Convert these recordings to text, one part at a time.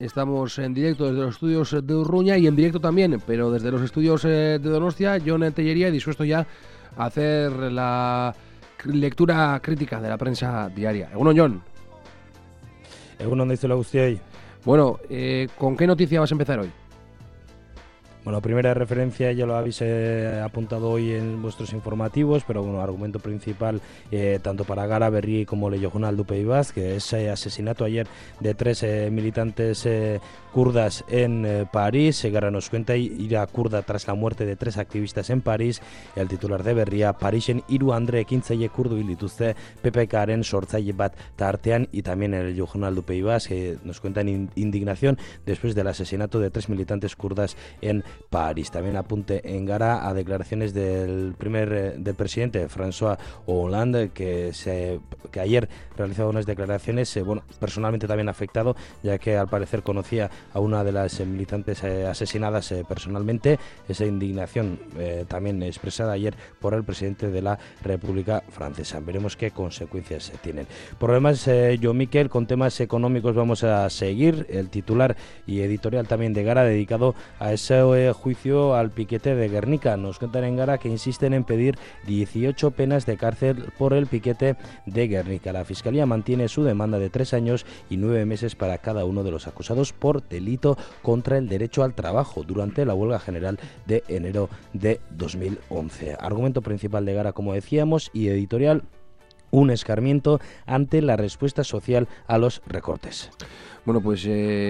Estamos en directo desde los estudios de Urruña y en directo también, pero desde los estudios de Donostia, Jon Tellería, dispuesto ya a hacer la lectura crítica de la prensa diaria. Egunon, Jon. Egunon, dice la Guztioi. Bueno, ¿con qué noticia vas a empezar hoy? Bueno, primera referencia ya lo habéis apuntado hoy en vuestros informativos, pero bueno, argumento principal tanto para Gara Berri como Leyojonal Dupeibaz, que es asesinato ayer de 3 militantes kurdas en París. Gara nos cuenta ira kurda tras la muerte de 3 activistas en París. El titular de Berria, Parisen hiru andre ekintzaile kurdu hil dituzte PPKaren sortzaile bat tartean, y también el Leyojonal Dupeibaz, que nos cuenta indignación después del asesinato de 3 militantes kurdas en París. También apunte en Gara a declaraciones del presidente François Hollande, que ayer realizaba unas declaraciones, personalmente también afectado, ya que al parecer conocía a una de las militantes asesinadas personalmente. Esa indignación también expresada ayer por el presidente de la República Francesa. Veremos qué consecuencias tienen. Por lo demás, yo, Miquel, con temas económicos vamos a seguir. El titular y editorial también de Gara dedicado a ese juicio al piquete de Guernica. Nos cuentan en Gara que insisten en pedir 18 penas de cárcel por el piquete de Guernica. La Fiscalía mantiene su demanda de 3 años y 9 meses para cada uno de los acusados por delito contra el derecho al trabajo durante la huelga general de enero de 2011. Argumento principal de Gara, como decíamos, y editorial, un escarmiento ante la respuesta social a los recortes. Bueno, pues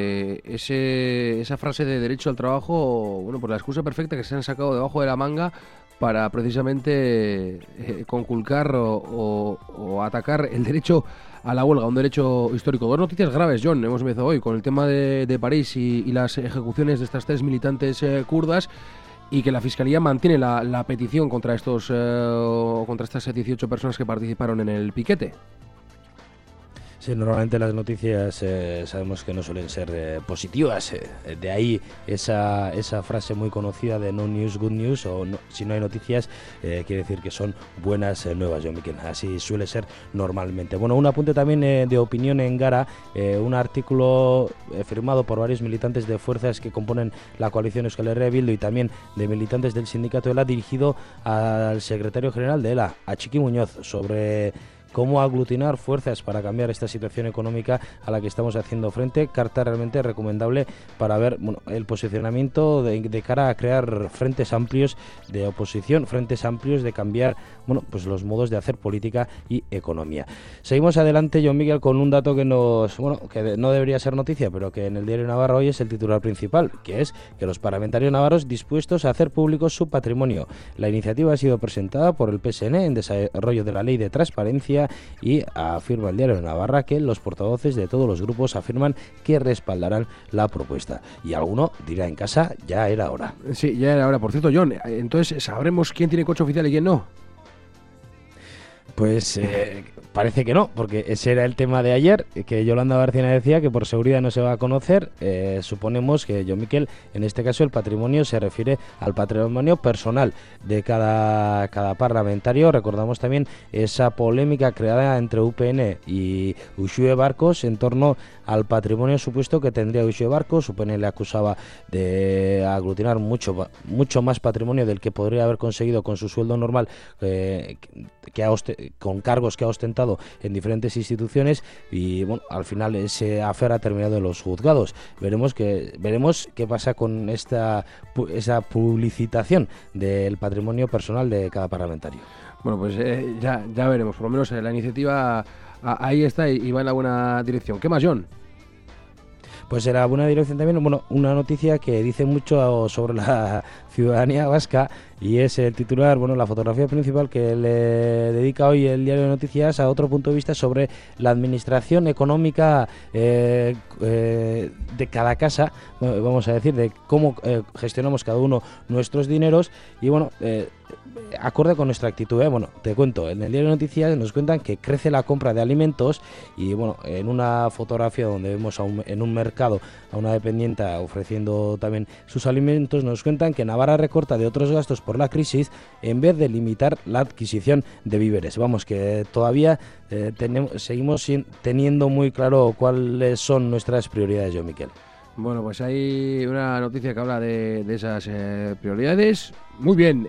esa frase de derecho al trabajo, bueno, pues la excusa perfecta que se han sacado debajo de la manga para precisamente conculcar o atacar el derecho a la huelga, un derecho histórico. Dos noticias graves, Jon, hemos empezado hoy con el tema de París y las ejecuciones de estas 3 militantes kurdas, y que la Fiscalía mantiene la petición contra estas 18 personas que participaron en el piquete. Sí, normalmente las noticias sabemos que no suelen ser positivas, de ahí esa frase muy conocida de no news, good news, o no, si no hay noticias quiere decir que son buenas nuevas, Jon Miquel. Así suele ser normalmente. Bueno, un apunte también de opinión en Gara, un artículo firmado por varios militantes de fuerzas que componen la coalición Euskal Herria Bildu y también de militantes del sindicato ELA, dirigido al secretario general de ELA, a Txiki Muñoz, sobre cómo aglutinar fuerzas para cambiar esta situación económica a la que estamos haciendo frente. Carta realmente recomendable para ver el posicionamiento de cara a crear frentes amplios de oposición, frentes amplios de cambiar pues los modos de hacer política y economía. Seguimos adelante, Jon Miguel, con un dato que que no debería ser noticia, pero que en el diario Navarra hoy es el titular principal, que es que los parlamentarios navarros dispuestos a hacer público su patrimonio. La iniciativa ha sido presentada por el PSN en desarrollo de la Ley de Transparencia, y afirma el diario de Navarra que los portavoces de todos los grupos afirman que respaldarán la propuesta. Y alguno dirá en casa, ya era hora. Sí, ya era hora. Por cierto, Jon, entonces, ¿sabremos quién tiene coche oficial y quién no? Pues parece que no, porque ese era el tema de ayer, que Yolanda Bárcena decía que por seguridad no se va a conocer. Suponemos que, Jon Miquel, en este caso el patrimonio se refiere al patrimonio personal de cada parlamentario. Recordamos también esa polémica creada entre UPN y Uxue Barkos en torno al patrimonio supuesto que tendría Uxue Barkos. UPN le acusaba de aglutinar mucho más patrimonio del que podría haber conseguido con su sueldo normal, con cargos que ha ostentado en diferentes instituciones, y al final ese affair ha terminado en los juzgados. Veremos qué pasa con esa publicitación del patrimonio personal de cada parlamentario. Bueno, pues ya veremos. Por lo menos la iniciativa ahí está y va en la buena dirección. ¿Qué más, Jon? Pues era buena dirección también, una noticia que dice mucho sobre la ciudadanía vasca, y es el titular, la fotografía principal que le dedica hoy el diario de noticias a otro punto de vista sobre la administración económica de cada casa, vamos a decir, de cómo gestionamos cada uno nuestros dineros, y acorde con nuestra actitud, te cuento, en el diario de noticias nos cuentan que crece la compra de alimentos, y en una fotografía donde vemos en un mercado a una dependienta ofreciendo también sus alimentos, nos cuentan que Navarra recorta de otros gastos por la crisis en vez de limitar la adquisición de víveres. Vamos, que todavía seguimos teniendo muy claro cuáles son nuestras prioridades, Jon Miquel. Bueno, pues hay una noticia que habla de esas prioridades. Muy bien.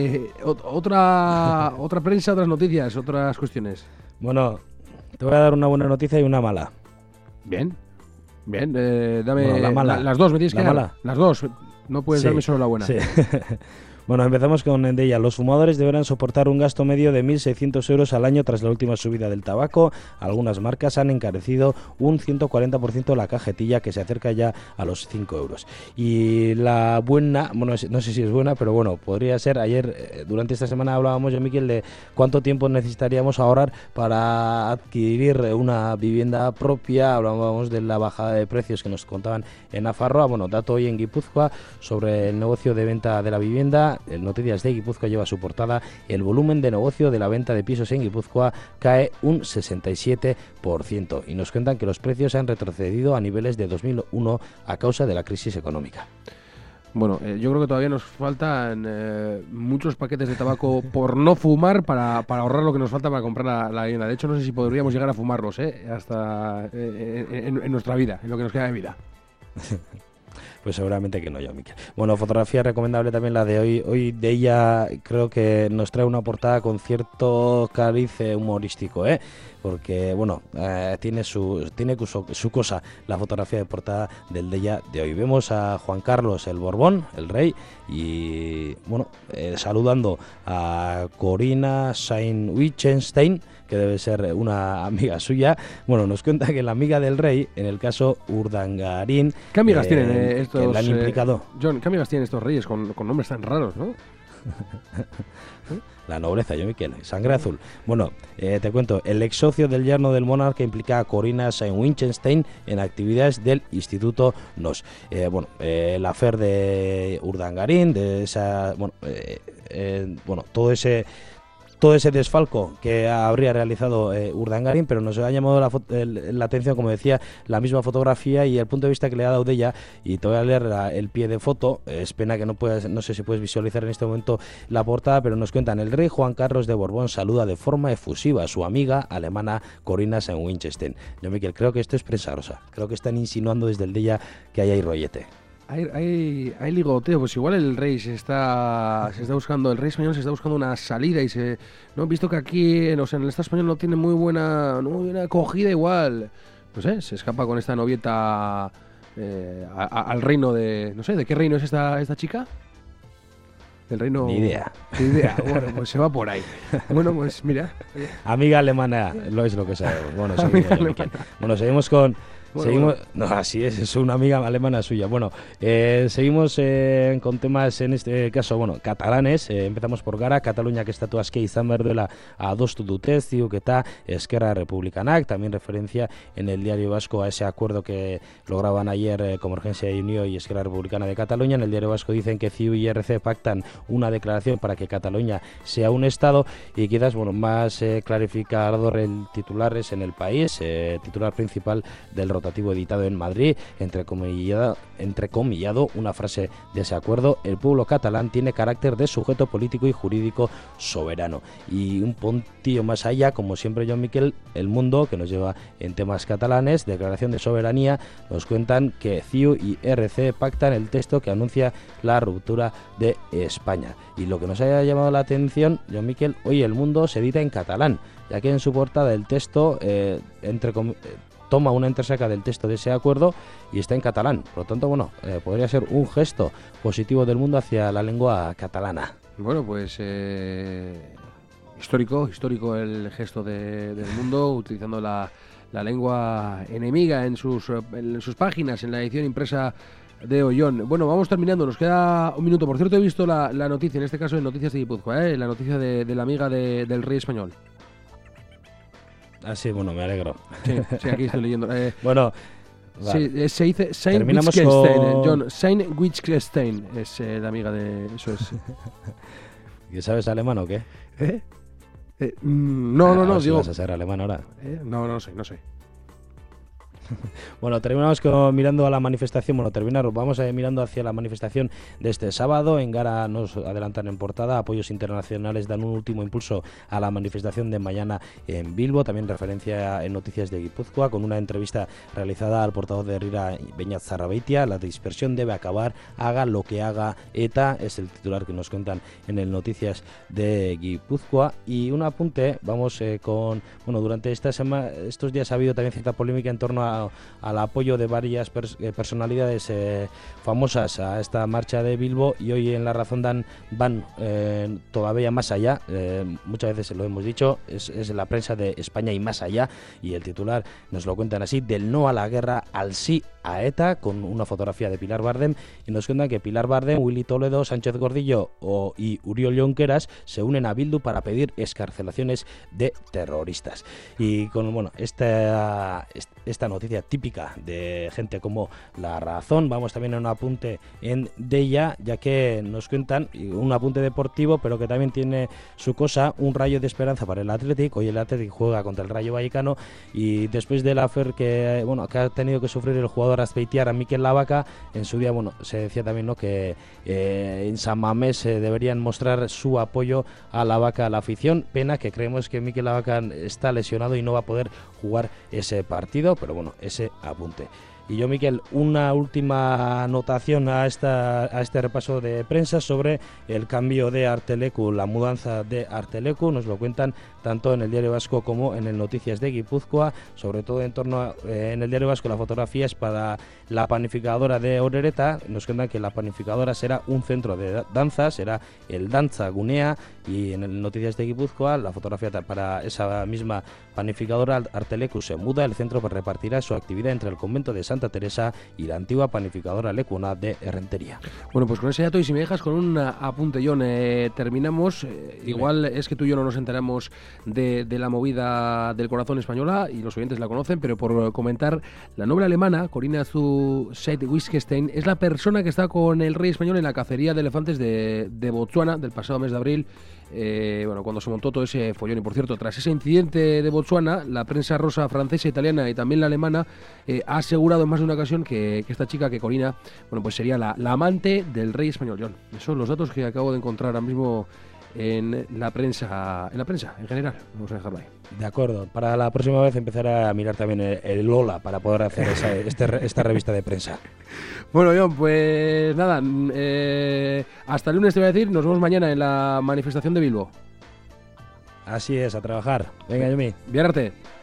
Otra prensa, otras noticias, otras cuestiones. Bueno, te voy a dar una buena noticia y una mala. Bien. Bien, dame Bueno, la mala. las dos, me tienes que dar. Mala. Las dos. No puedes darme solo la buena. Sí. Bueno, empezamos con Endella. Los fumadores deberán soportar un gasto medio de 1.600 euros al año tras la última subida del tabaco. Algunas marcas han encarecido un 140% la cajetilla, que se acerca ya a los 5 euros. Y la buena, bueno, no sé si es buena, pero bueno, podría ser. Ayer, durante esta semana, hablábamos, yo, Miquel, de cuánto tiempo necesitaríamos ahorrar para adquirir una vivienda propia. Hablábamos de la bajada de precios que nos contaban en Nafarroa. Bueno, dato hoy en Guipúzcoa sobre el negocio de venta de la vivienda. El Noticias de Guipúzcoa lleva a su portada: el volumen de negocio de la venta de pisos en Guipúzcoa cae un 67%, y nos cuentan que los precios han retrocedido a niveles de 2001 a causa de la crisis económica. Bueno, yo creo que todavía nos faltan muchos paquetes de tabaco por no fumar para ahorrar lo que nos falta para comprar la vivienda. De hecho, no sé si podríamos llegar a fumarlos hasta en nuestra vida, en lo que nos queda de vida. Pues seguramente que no, yo, Miquel. Bueno, fotografía recomendable también la de hoy. Hoy de ella creo que nos trae una portada con cierto cariz humorístico, porque bueno, tiene su cosa la fotografía de portada del día de hoy. Vemos a Juan Carlos el Borbón, el rey, y bueno, saludando a Corina Sayn-Wittgenstein, que debe ser una amiga suya. Bueno, nos cuenta que la amiga del rey, en el caso Urdangarín... ¿Qué amigas tienen estos... que la han implicado? John, ¿qué amigas tienen estos reyes con nombres tan raros, no? La nobleza, yo, Miquel, sangre azul. Bueno, te cuento, el ex socio del yerno del monarca implica a Corina Sayn-Wittgenstein en actividades del Instituto Nos. El afer de Urdangarín, de esa... todo ese desfalco que habría realizado Urdangarín, pero nos ha llamado la atención, como decía, la misma fotografía y el punto de vista que le ha dado de ella. Y te voy a leer el pie de foto. Es pena que no sé si puedes visualizar en este momento la portada, pero nos cuentan: el rey Juan Carlos de Borbón saluda de forma efusiva a su amiga alemana Corina Sayn-Wittgenstein. Yo, Miquel, creo que esto es prensa rosa. Creo que están insinuando desde el día que hay rollete. Hay ligoteo, pues igual el rey el rey español se está buscando una salida no he visto que aquí, en el Estado español no tiene muy buena acogida, igual, no sé, se escapa con esta novieta al reino de, no sé, ¿de qué reino es esta chica? Del reino... Ni idea. Bueno, pues se va por ahí. Bueno, pues mira. Amiga alemana, es lo que sabemos. Bueno, seguimos con... No, así es una amiga alemana suya. Bueno, seguimos con temas, en este caso, catalanes. Empezamos por Gara, Cataluña, que estatu aske izan behar duela adostu dute, ziuk eta Esquerra Republicanak. También referencia en el Diario Vasco a ese acuerdo que lograban ayer Convergencia y Unió y Esquerra Republicana de Cataluña. En el Diario Vasco dicen que CiU y RC pactan una declaración para que Cataluña sea un Estado, y quizás más clarificador el titular es en El País, titular principal del rotativo editado en Madrid, entrecomillado una frase de ese acuerdo: el pueblo catalán tiene carácter de sujeto político y jurídico soberano. Y un puntillo más allá, como siempre, John Miquel, El Mundo, que nos lleva en temas catalanes, declaración de soberanía, nos cuentan que CiU y RC pactan el texto que anuncia la ruptura de España. Y lo que nos haya llamado la atención, John Miquel, hoy El Mundo se edita en catalán, ya que en su portada el texto toma una entresaca del texto de ese acuerdo y está en catalán. Por lo tanto, podría ser un gesto positivo del Mundo hacia la lengua catalana. Bueno, pues histórico el gesto del Mundo, utilizando la lengua enemiga en sus páginas, en la edición impresa de Ollón. Bueno, vamos terminando, nos queda un minuto. Por cierto, he visto la noticia, en este caso en Noticias de Guipúzcoa, la noticia de la amiga del rey español. Ah, sí, me alegro. Sí, aquí estoy leyendo. Bueno, sí, se dice Sayn-Wittgenstein, John Sayn-Wittgenstein es la amiga de... Eso es. ¿Y sabes alemán o qué? No, digo... ¿Vas a ser alemán ahora? No sé. Bueno, terminamos mirando a la manifestación. Vamos mirando hacia la manifestación de este sábado. En Gara nos adelantan en portada: apoyos internacionales dan un último impulso a la manifestación de mañana en Bilbo. También referencia en Noticias de Guipúzcoa, con una entrevista realizada al portavoz de Herrira, Beñat Zarrabeitia. La dispersión debe acabar, haga lo que haga ETA, es el titular que nos cuentan en el Noticias de Guipúzcoa. Y un apunte, vamos durante estos días ha habido también cierta polémica en torno al apoyo de varias personalidades famosas a esta marcha de Bilbo, y hoy en La Razón van todavía más allá. Muchas veces lo hemos dicho, es la prensa de España y más allá, y el titular nos lo cuentan así: del no a la guerra al sí a ETA, con una fotografía de Pilar Bardem, y nos cuentan que Pilar Bardem, Willy Toledo, Sánchez Gordillo y Uriol Junqueras se unen a Bildu para pedir excarcelaciones de terroristas. Y con esta noticia típica de gente como La Razón, vamos también a un apunte en Deia, ya que nos cuentan un apunte deportivo, pero que también tiene su cosa, un rayo de esperanza para el Athletic. Hoy el Athletic juega contra el Rayo Vallecano, y después del afer que ha tenido que sufrir el jugador Azpeitiar a Mikel Lavaca, en su día se decía también que en San Mamés deberían mostrar su apoyo a Lavaca, a la afición. Pena que creemos que Mikel Lavaca está lesionado y no va a poder jugar ese partido, pero ese apunte. Y yo, Miquel, una última anotación a este repaso de prensa sobre el cambio de Arteleku, la mudanza de Arteleku. Nos lo cuentan tanto en el Diario Vasco como en el Noticias de Guipúzcoa, sobre todo en torno a, en el Diario Vasco, la fotografía es para la panificadora de Orereta. Nos cuentan que la panificadora será un centro de danza, será el Dantza Gunea, y en el Noticias de Guipúzcoa la fotografía para esa misma panificadora Arteleku se muda. El centro repartirá su actividad entre el convento de Santa Teresa y la antigua panificadora lecuna de Errentería. Bueno, pues con ese dato, y si me dejas con un apunte, John, terminamos. Igual es que tú y yo no nos enteramos de la movida del corazón española, y los oyentes la conocen, pero por comentar, la noble alemana Corinna zu Seyd-Wittgenstein es la persona que está con el rey español en la cacería de elefantes de Botsuana del pasado mes de abril. Cuando se montó todo ese follón. Y por cierto, tras ese incidente de Botsuana, la prensa rosa francesa, italiana y también la alemana ha asegurado en más de una ocasión que esta chica, que Corinna, pues sería la amante del rey español, John. Esos son los datos que acabo de encontrar ahora mismo en la prensa en general. Vamos a dejarlo ahí. De acuerdo, para la próxima vez empezar a mirar también el Lola para poder hacer esta revista de prensa. Bueno, John, pues nada, hasta el lunes te voy a decir. Nos vemos mañana en la manifestación de Bilbo. Así es, a trabajar. Venga, Yomi. Bien arte.